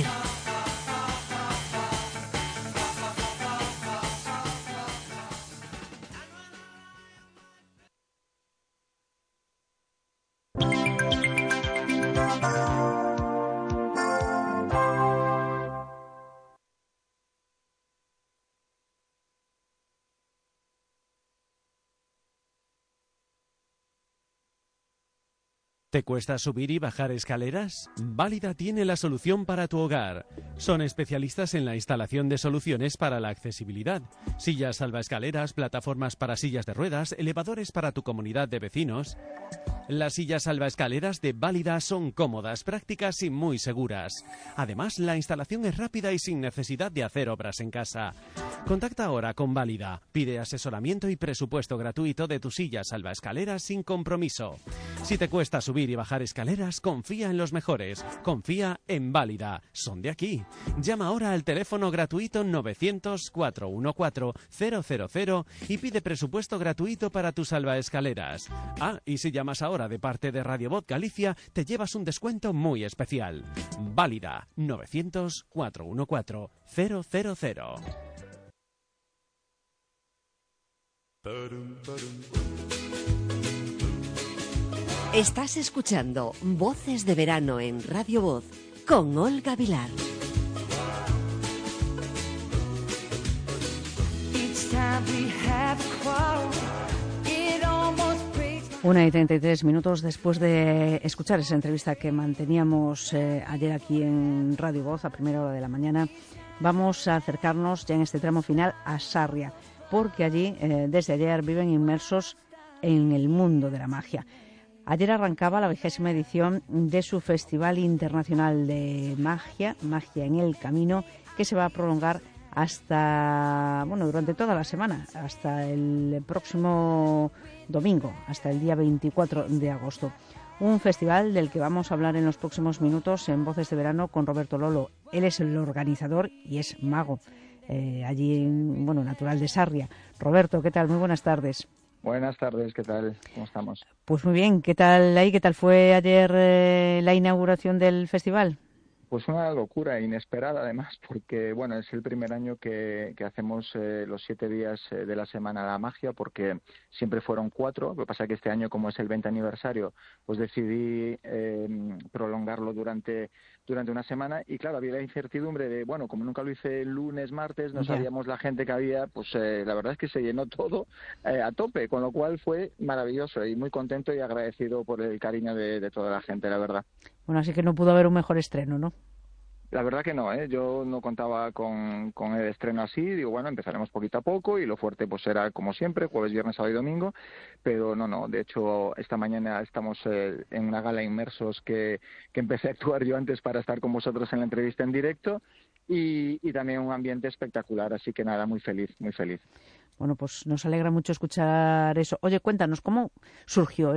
¿Te cuesta subir y bajar escaleras? Válida tiene la solución para tu hogar. Son especialistas en la instalación de soluciones para la accesibilidad. Sillas salvaescaleras, plataformas para sillas de ruedas, elevadores para tu comunidad de vecinos. Las sillas salvaescaleras de Válida son cómodas, prácticas y muy seguras. Además, la instalación es rápida y sin necesidad de hacer obras en casa. Contacta ahora con Válida. Pide asesoramiento y presupuesto gratuito de tu silla salvaescaleras sin compromiso. Si te cuesta subir y bajar escaleras, confía en los mejores. Confía en Válida. Son de aquí. Llama ahora al teléfono gratuito 900-414-000 y pide presupuesto gratuito para tu salvaescaleras. Ah, y si llamas ahora de parte de Radio Voz Galicia, te llevas un descuento muy especial. Válida 900-414-000. Estás escuchando Voces de Verano en Radio Voz con Olga Vilar. 1:33 después de escuchar esa entrevista que manteníamos ayer aquí en Radio Voz a primera hora de la mañana. Vamos a acercarnos ya en este tramo final a Sarria, porque allí desde ayer viven inmersos en el mundo de la magia. Ayer arrancaba la 20ª edición de su Festival Internacional de Magia, Magia en el Camino, que se va a prolongar hasta, durante toda la semana, hasta el próximo domingo, hasta el día 24 de agosto. Un festival del que vamos a hablar en los próximos minutos en Voces de Verano con Roberto Lolo. Él es el organizador y es mago, allí, natural de Sarria. Roberto, ¿qué tal? Muy buenas tardes. Buenas tardes, ¿qué tal? ¿Cómo estamos? Pues muy bien, ¿qué tal ahí? ¿Qué tal fue ayer la inauguración del festival? Pues una locura inesperada además, porque es el primer año que hacemos los 7 días de la Semana de la Magia, porque siempre fueron 4. Lo que pasa es que este año, como es el 20 aniversario, pues decidí prolongarlo durante una semana. Y claro, había la incertidumbre de, como nunca lo hice lunes, martes, no sabíamos la gente que había, pues la verdad es que se llenó todo a tope, con lo cual fue maravilloso y muy contento y agradecido por el cariño de toda la gente, la verdad. Bueno, así que no pudo haber un mejor estreno, ¿no? La verdad que no, yo no contaba con el estreno así. Digo, empezaremos poquito a poco y lo fuerte pues será como siempre, jueves, viernes, sábado y domingo, pero no, de hecho esta mañana estamos en una gala inmersos que empecé a actuar yo antes para estar con vosotros en la entrevista en directo y también un ambiente espectacular, así que nada, muy feliz, muy feliz. Bueno, pues nos alegra mucho escuchar eso. Oye, cuéntanos, ¿cómo surgió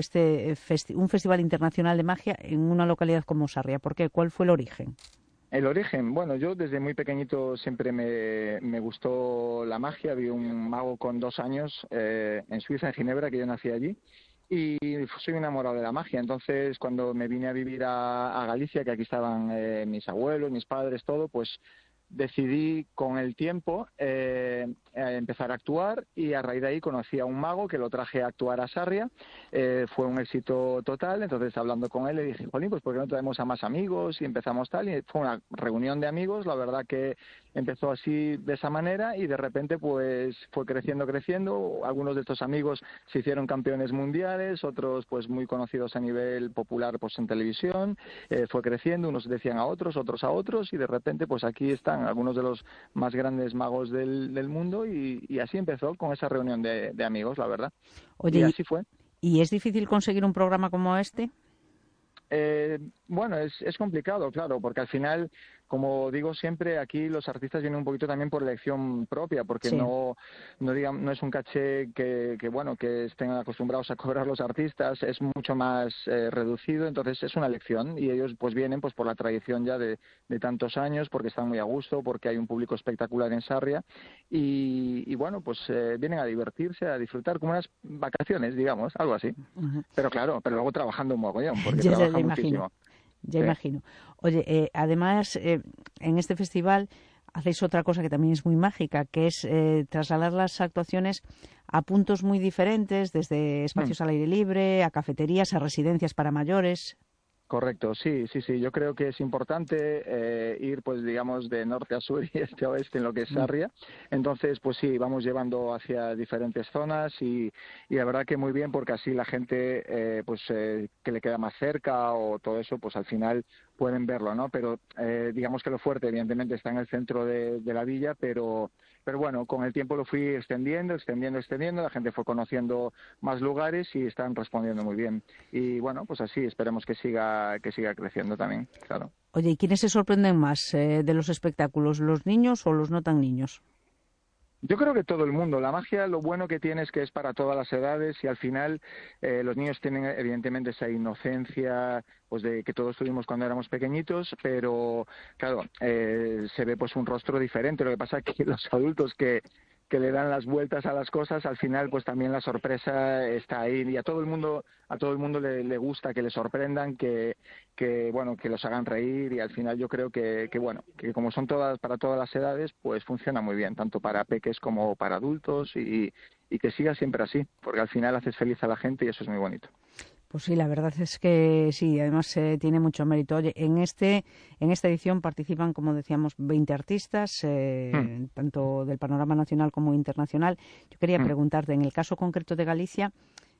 un festival internacional de magia en una localidad como Sarria? ¿Por qué? ¿Cuál fue el origen? El origen, yo desde muy pequeñito siempre me gustó la magia. Vi un mago con 2 años en Suiza, en Ginebra, que yo nací allí, y soy enamorado de la magia. Entonces, cuando me vine a vivir a Galicia, que aquí estaban mis abuelos, mis padres, todo, pues decidí con el tiempo empezar a actuar, y a raíz de ahí conocí a un mago que lo traje a actuar a Sarria. Fue un éxito total. Entonces, hablando con él, le dije, jolín, pues ¿por qué no traemos a más amigos? Y empezamos tal, y fue una reunión de amigos. La verdad que empezó así de esa manera y de repente pues fue creciendo. Algunos de estos amigos se hicieron campeones mundiales, otros pues muy conocidos a nivel popular pues en televisión, fue creciendo, unos decían a otros, otros a otros y de repente pues aquí están algunos de los más grandes magos del mundo y así empezó con esa reunión de amigos, la verdad. Oye, y así fue. ¿Y es difícil conseguir un programa como este? Bueno, es complicado, claro, porque al final, como digo siempre, aquí los artistas vienen un poquito también por elección propia, porque sí. no es un caché que estén acostumbrados a cobrar los artistas, es mucho más reducido, entonces es una elección y ellos pues vienen pues por la tradición ya de tantos años, porque están muy a gusto, porque hay un público espectacular en Sarria y bueno, pues vienen a divertirse, a disfrutar como unas vacaciones, digamos, algo así. Uh-huh. Pero claro, pero luego trabajando un mogollón, porque trabajan muchísimo. Ya imagino. Oye, además, en este festival hacéis otra cosa que también es muy mágica, que es trasladar las actuaciones a puntos muy diferentes, desde espacios al aire libre, a cafeterías, a residencias para mayores. Correcto, sí. Yo creo que es importante ir, pues digamos, de norte a sur y este a oeste en lo que es Sarria. Entonces, pues sí, vamos llevando hacia diferentes zonas y la verdad que muy bien, porque así la gente, que le queda más cerca o todo eso, pues al final pueden verlo, ¿no? Pero digamos que lo fuerte, evidentemente, está en el centro de la villa, pero bueno, con el tiempo lo fui extendiendo, la gente fue conociendo más lugares y están respondiendo muy bien. Y bueno, pues así esperemos que siga creciendo también, claro. Oye, ¿y quiénes se sorprenden más de los espectáculos, los niños o los no tan niños? Yo creo que todo el mundo. La magia, lo bueno que tiene es que es para todas las edades y al final los niños tienen evidentemente esa inocencia pues de que todos tuvimos cuando éramos pequeñitos, pero claro, se ve pues un rostro diferente. Lo que pasa es que los adultos que le dan las vueltas a las cosas, al final pues también la sorpresa está ahí y a todo el mundo le gusta que le sorprendan, que los hagan reír y al final yo creo que como son para todas las edades, pues funciona muy bien, tanto para peques como para adultos y que siga siempre así, porque al final haces feliz a la gente y eso es muy bonito. Pues sí, la verdad es que sí, además tiene mucho mérito. Oye, en esta edición participan, como decíamos, 20 artistas, tanto del panorama nacional como internacional. Yo quería preguntarte, en el caso concreto de Galicia,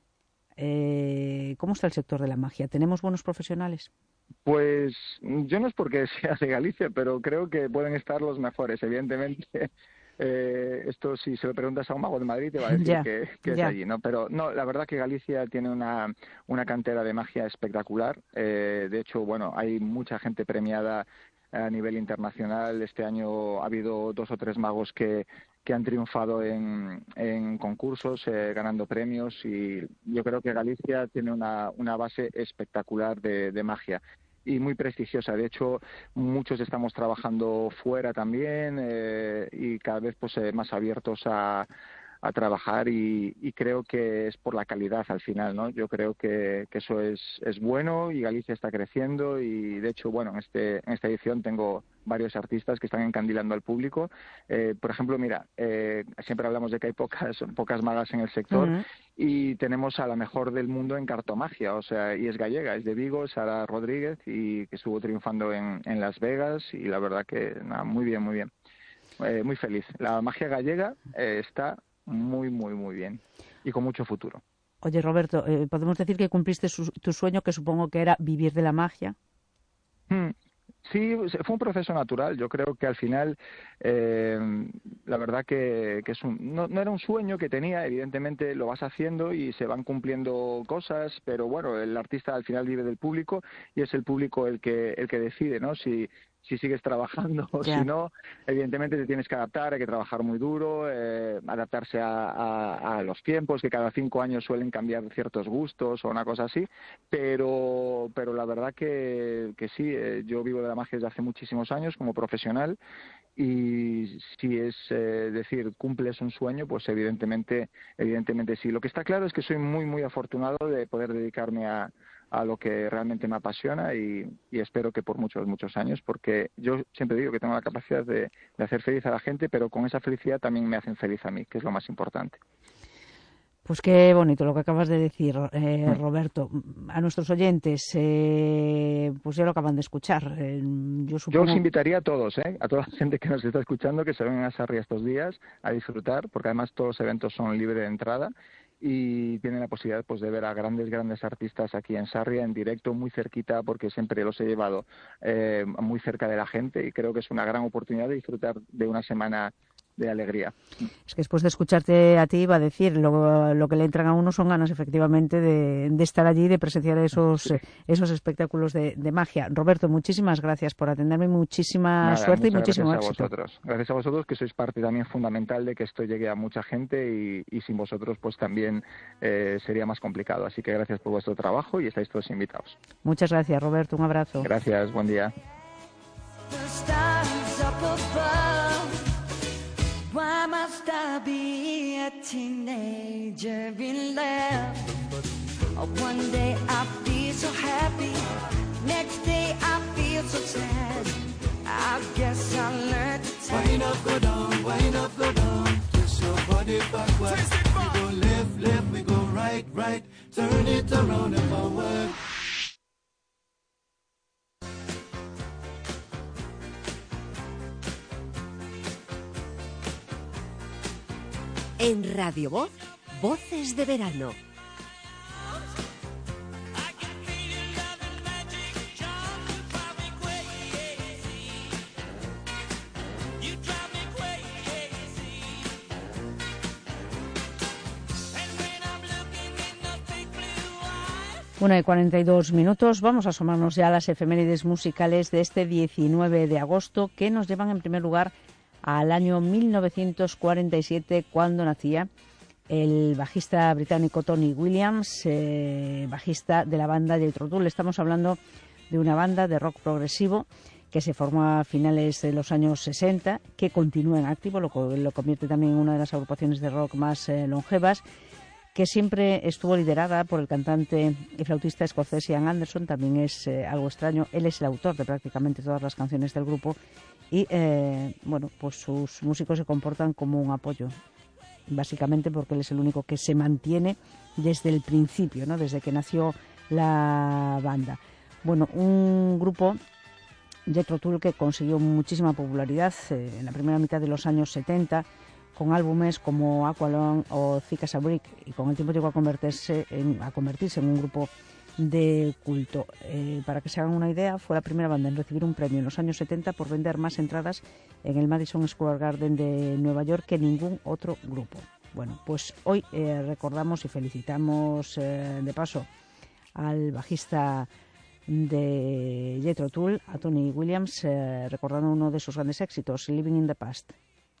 ¿cómo está el sector de la magia? ¿Tenemos buenos profesionales? Pues yo no es porque sea de Galicia, pero creo que pueden estar los mejores, evidentemente. Esto si se lo preguntas a un mago de Madrid te va a decir que es allí, ¿no? Pero no, la verdad que Galicia tiene una cantera de magia espectacular. De hecho, bueno, hay mucha gente premiada a nivel internacional. Este año ha habido 2 o 3 magos que han triunfado en concursos, ganando premios y yo creo que Galicia tiene una base espectacular de magia. Y muy prestigiosa. De hecho, muchos estamos trabajando fuera también y cada vez pues más abiertos a trabajar y creo que es por la calidad al final, ¿no? Yo creo que eso es bueno y Galicia está creciendo y de hecho, bueno, en esta edición tengo varios artistas que están encandilando al público. Por ejemplo, mira, siempre hablamos de que hay pocas magas en el sector y tenemos a la mejor del mundo en cartomagia, o sea, y es gallega, es de Vigo, Sara Rodríguez y que estuvo triunfando en Las Vegas y la verdad que nada, muy bien. Muy feliz. La magia gallega está muy bien y con mucho futuro. Oye, Roberto, ¿podemos decir que cumpliste tu sueño, que supongo que era vivir de la magia? Sí, fue un proceso natural. Yo creo que al final, la verdad que no era un sueño que tenía. Evidentemente lo vas haciendo y se van cumpliendo cosas, pero bueno, el artista al final vive del público y es el público el que decide, ¿no? Si sigues trabajando o si no, evidentemente te tienes que adaptar, hay que trabajar muy duro, adaptarse a los tiempos, que cada 5 años suelen cambiar ciertos gustos o una cosa así, pero la verdad que sí, yo vivo de la magia desde hace muchísimos años como profesional y si es decir, cumples un sueño, pues evidentemente sí. Lo que está claro es que soy muy afortunado de poder dedicarme a lo que realmente me apasiona y espero que por muchos años, porque yo siempre digo que tengo la capacidad de hacer feliz a la gente, pero con esa felicidad también me hacen feliz a mí, que es lo más importante. Pues qué bonito lo que acabas de decir, Roberto. A nuestros oyentes, pues ya lo acaban de escuchar. Yo os invitaría a todos, a toda la gente que nos está escuchando, que se vengan a Sarria estos días a disfrutar, porque además todos los eventos son libres de entrada y tienen la posibilidad pues de ver a grandes artistas aquí en Sarria en directo, muy cerquita, porque siempre los he llevado muy cerca de la gente, y creo que es una gran oportunidad de disfrutar de una semana de alegría. Es que después de escucharte a ti, iba a decir, lo que le entran a uno son ganas efectivamente de estar allí, de presenciar esos espectáculos de magia. Roberto, muchísimas gracias por atenderme, muchísima suerte y muchísimo éxito. Gracias a vosotros, que sois parte también fundamental de que esto llegue a mucha gente, y sin vosotros pues también sería más complicado. Así que gracias por vuestro trabajo y estáis todos invitados. Muchas gracias, Roberto, un abrazo. Gracias, buen día. Why must I be a teenager in love? One day I feel so happy, next day I feel so sad. I guess I learned to take. Wind up, go down, wind up, go down. Twist your body backward. We go left, we go right. Turn it around and forward. En Radio Voz, Voces de Verano. Una y 42 minutos. Vamos a asomarnos ya a las efemérides musicales de este 19 de agosto, que nos llevan en primer lugar al año 1947, cuando nacía el bajista británico Tony Williams, bajista de la banda Jethro Tull. Estamos hablando de una banda de rock progresivo que se formó a finales de los años 60, que continúa en activo, lo convierte también en una de las agrupaciones de rock más longevas, que siempre estuvo liderada por el cantante y flautista escocés Ian Anderson. También es algo extraño, él es el autor de prácticamente todas las canciones del grupo, y pues sus músicos se comportan como un apoyo, básicamente porque él es el único que se mantiene desde el principio, ¿no? Desde que nació la banda. Bueno, un grupo, Jethro Tull, que consiguió muchísima popularidad en la primera mitad de los años 70, con álbumes como Aqualung o Thick as a Brick, y con el tiempo llegó a convertirse en un grupo de culto. Para que se hagan una idea, fue la primera banda en recibir un premio en los años 70 por vender más entradas en el Madison Square Garden de Nueva York que ningún otro grupo. Bueno, pues hoy recordamos y felicitamos de paso al bajista de Jethro Tull, a Tony Williams, recordando uno de sus grandes éxitos, Living in the Past.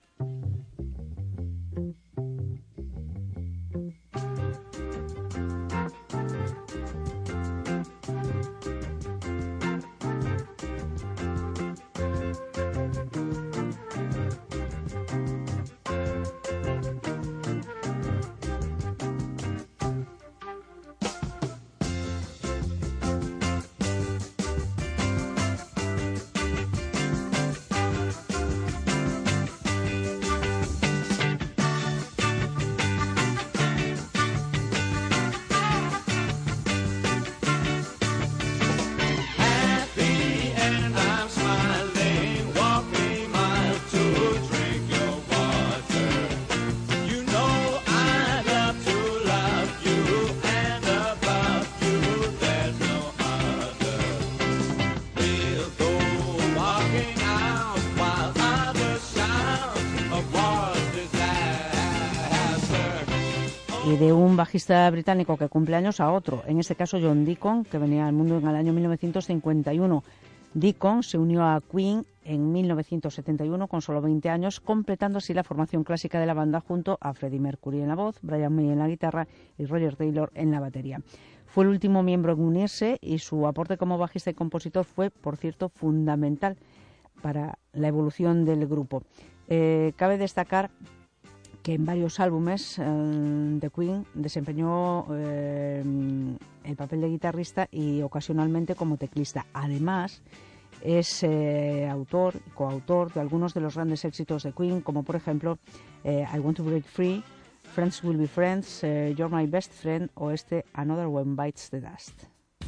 Y de un bajista británico que cumple años a otro, en este caso John Deacon, que venía al mundo en el año 1951. Deacon se unió a Queen en 1971 con solo 20 años, completando así la formación clásica de la banda junto a Freddie Mercury en la voz, Brian May en la guitarra y Roger Taylor en la batería. Fue el último miembro en unirse y su aporte como bajista y compositor fue, por cierto, fundamental para la evolución del grupo. Cabe destacar que en varios álbumes de Queen desempeñó el papel de guitarrista y ocasionalmente como teclista. Además, es autor y coautor de algunos de los grandes éxitos de Queen, como por ejemplo I Want to Break Free, Friends Will Be Friends, You're My Best Friend o este Another One Bites the Dust.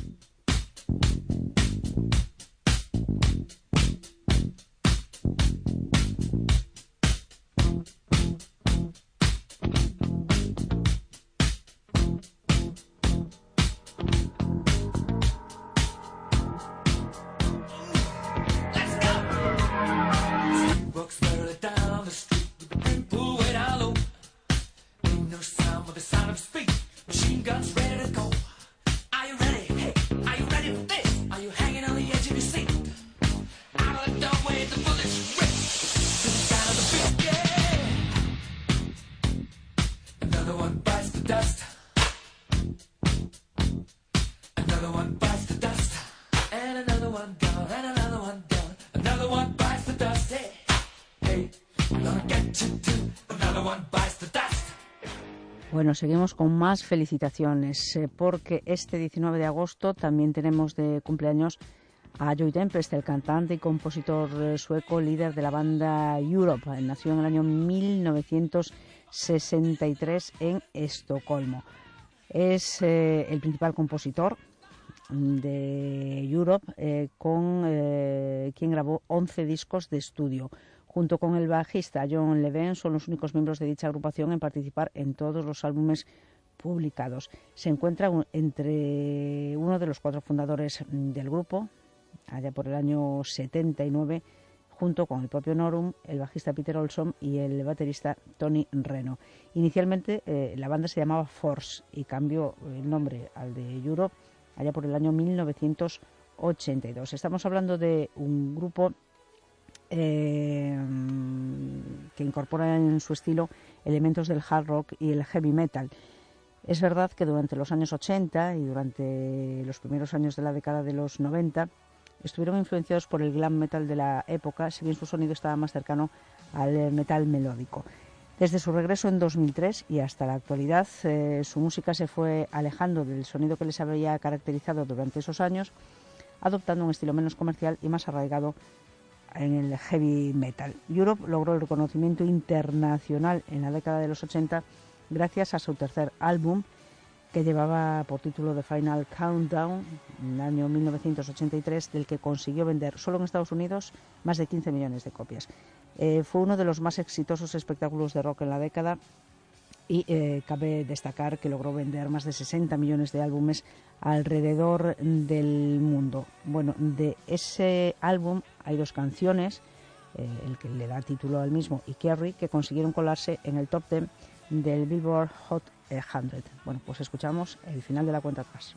Bueno, seguimos con más felicitaciones porque este 19 de agosto también tenemos de cumpleaños a Joey Tempest, el cantante y compositor sueco, líder de la banda Europe. Nació en el año 1963 en Estocolmo. Es el principal compositor de Europe, con quien grabó 11 discos de estudio. Junto con el bajista John Levene, son los únicos miembros de dicha agrupación en participar en todos los álbumes publicados. Se encuentra entre uno de los 4 fundadores del grupo, allá por el año 79, junto con el propio Norum, el bajista Peter Olsson y el baterista Tony Reno. Inicialmente la banda se llamaba Force y cambió el nombre al de Europe allá por el año 1982. Estamos hablando de un grupo que incorpora en su estilo elementos del hard rock y el heavy metal. Es verdad que durante los años 80 y durante los primeros años de la década de los 90 estuvieron influenciados por el glam metal de la época, si bien su sonido estaba más cercano al metal melódico. Desde su regreso en 2003 y hasta la actualidad, su música se fue alejando del sonido que les había caracterizado durante esos años, adoptando un estilo menos comercial y más arraigado en el heavy metal. Europe logró el reconocimiento internacional en la década de los 80 gracias a su tercer álbum, que llevaba por título The Final Countdown, en el año 1983, del que consiguió vender solo en Estados Unidos más de 15 millones de copias. Fue uno de los más exitosos espectáculos de rock en la década y cabe destacar que logró vender más de 60 millones de álbumes alrededor del mundo. Bueno, de ese álbum hay 2 canciones, el que le da título al mismo y Carrie, que consiguieron colarse en el top 10 del Billboard Hot 100. Bueno, pues escuchamos el final de la cuenta atrás.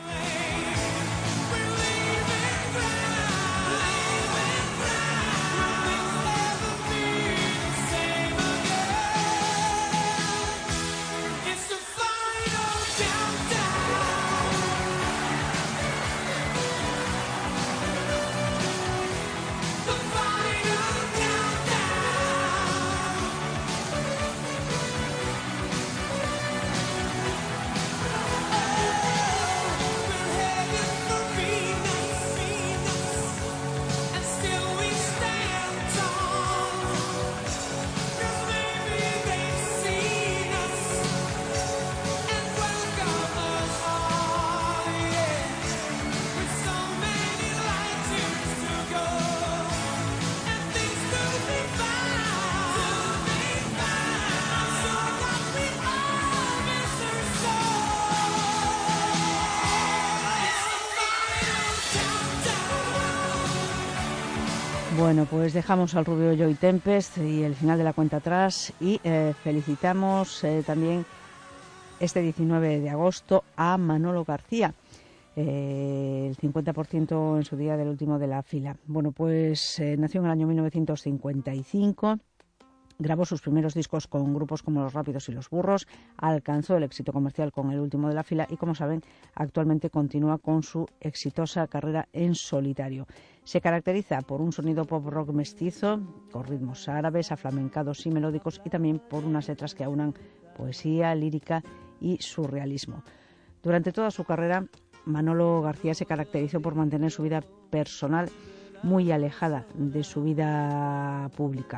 Bueno, pues dejamos al rubio Joey Tempest y el final de la cuenta atrás y felicitamos también este 19 de agosto a Manolo García, el 50% en su día del último de la fila. Bueno, pues nació en el año 1955. Grabó sus primeros discos con grupos como Los Rápidos y Los Burros, alcanzó el éxito comercial con el último de la fila y, como saben, actualmente continúa con su exitosa carrera en solitario. Se caracteriza por un sonido pop rock mestizo, con ritmos árabes, aflamencados y melódicos, y también por unas letras que aunan poesía, lírica y surrealismo. Durante toda su carrera, Manolo García se caracterizó por mantener su vida personal muy alejada de su vida pública.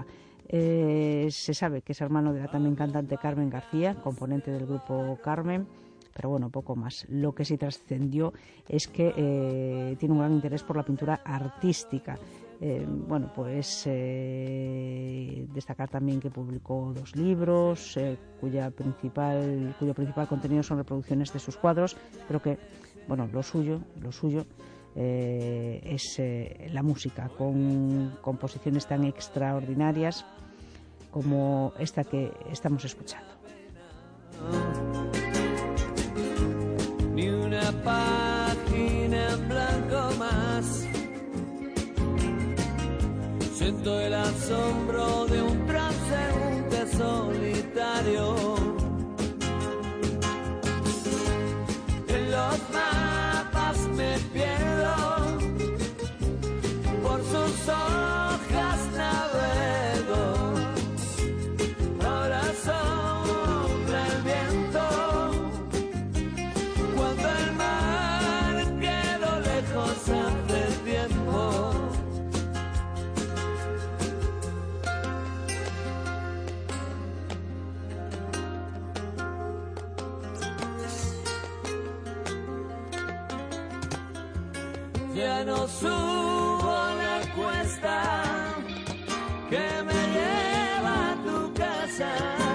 Se sabe que es hermano de la también cantante Carmen García, componente del grupo Carmen, pero bueno, poco más. Lo que sí trascendió es que tiene un gran interés por la pintura artística. Destacar también que publicó 2 libros, cuyo principal contenido son reproducciones de sus cuadros, pero que, bueno, lo suyo es la música, con composiciones tan extraordinarias como esta que estamos escuchando. Ni una página en blanco más. Siento el asombro de un transeúnte solitario. En los mapas me pierdo, por sus hojas navego. Ahora sopla el viento, cuando el mar quedó lejos hace tiempo. Ya no subo la cuesta que me lleva a tu casa.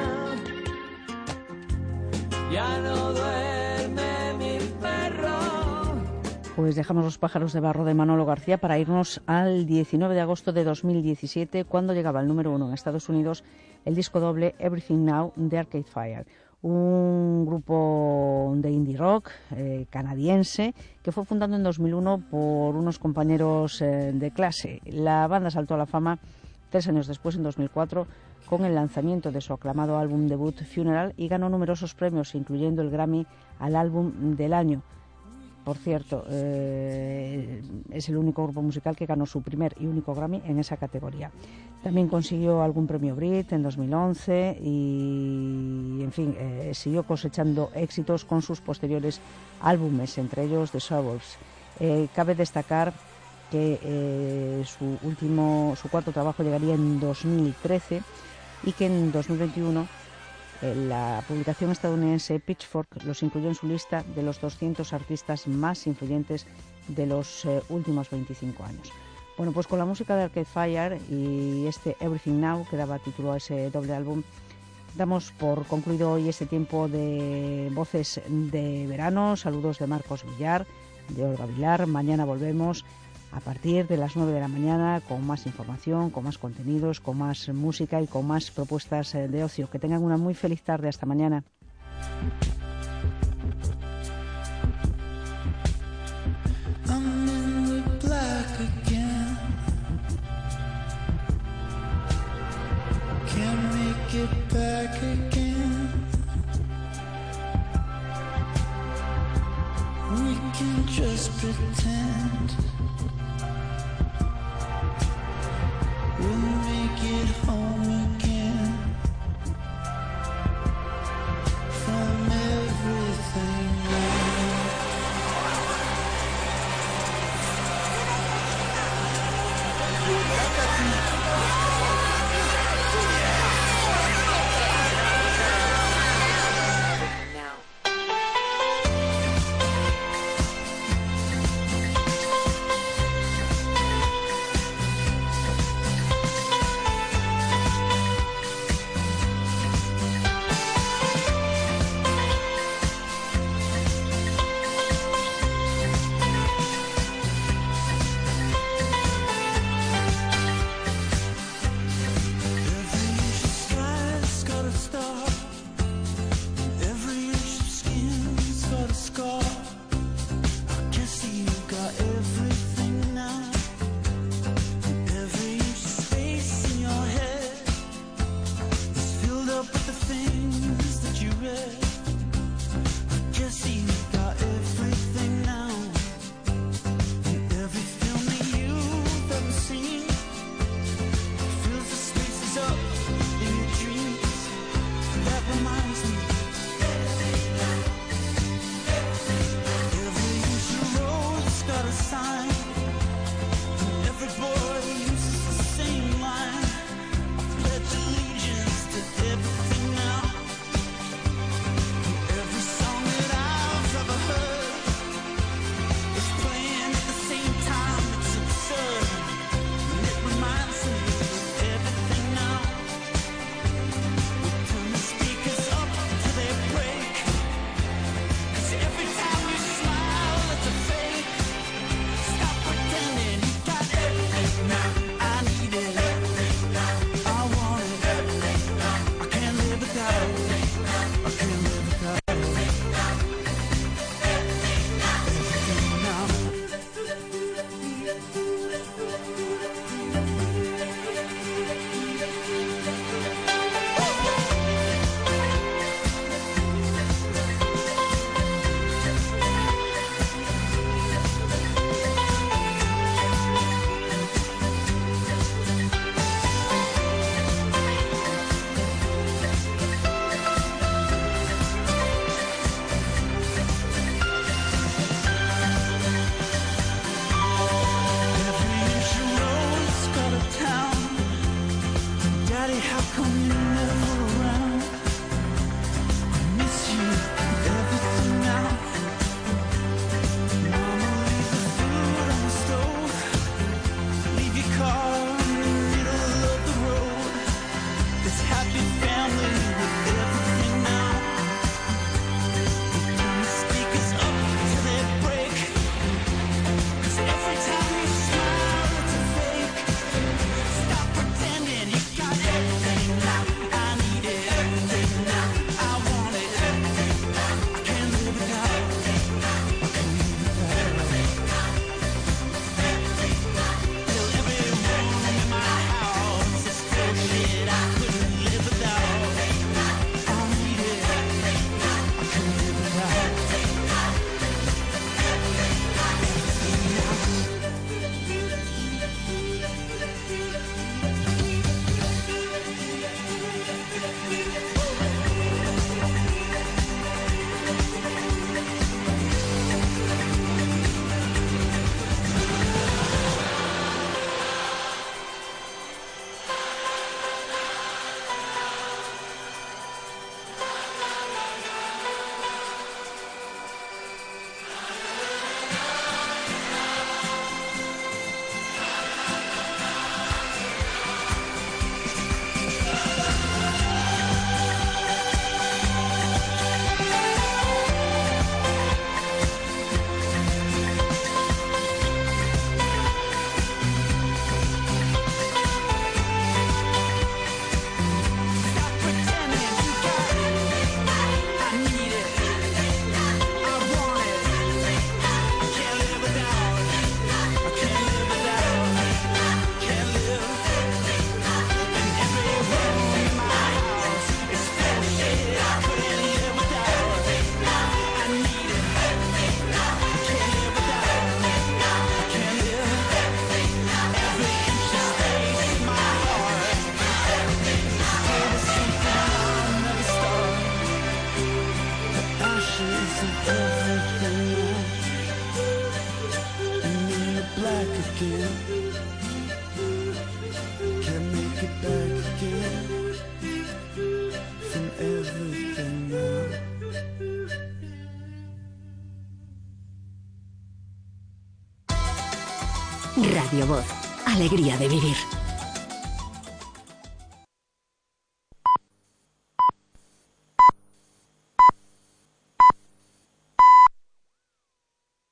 Ya no duerme mi perro. Pues dejamos Los pájaros de barro de Manolo García para irnos al 19 de agosto de 2017, cuando llegaba al número 1 en Estados Unidos el disco doble Everything Now de Arcade Fire, un grupo de indie rock canadiense que fue fundado en 2001 por unos compañeros de clase. La banda saltó a la fama 3 años después, en 2004, con el lanzamiento de su aclamado álbum debut Funeral, y ganó numerosos premios, incluyendo el Grammy al álbum del año. Por cierto, es el único grupo musical que ganó su primer y único Grammy en esa categoría. También consiguió algún premio Brit en 2011 y, en fin, siguió cosechando éxitos con sus posteriores álbumes, entre ellos The Suburbs. Cabe destacar que su cuarto trabajo llegaría en 2013 y que en 2021 la publicación estadounidense Pitchfork los incluyó en su lista de los 200 artistas más influyentes de los últimos 25 años. Bueno, pues con la música de Arcade Fire y este Everything Now, que daba título a ese doble álbum, damos por concluido hoy este tiempo de Voces de Verano. Saludos de Marcos Villar, de Olga Vilar. Mañana volvemos a partir de las 9 de la mañana con más información, con más contenidos, con más música y con más propuestas de ocio. Que tengan una muy feliz tarde. Hasta mañana. We'll make it home again from everything. Radio Voz. Alegría de vivir.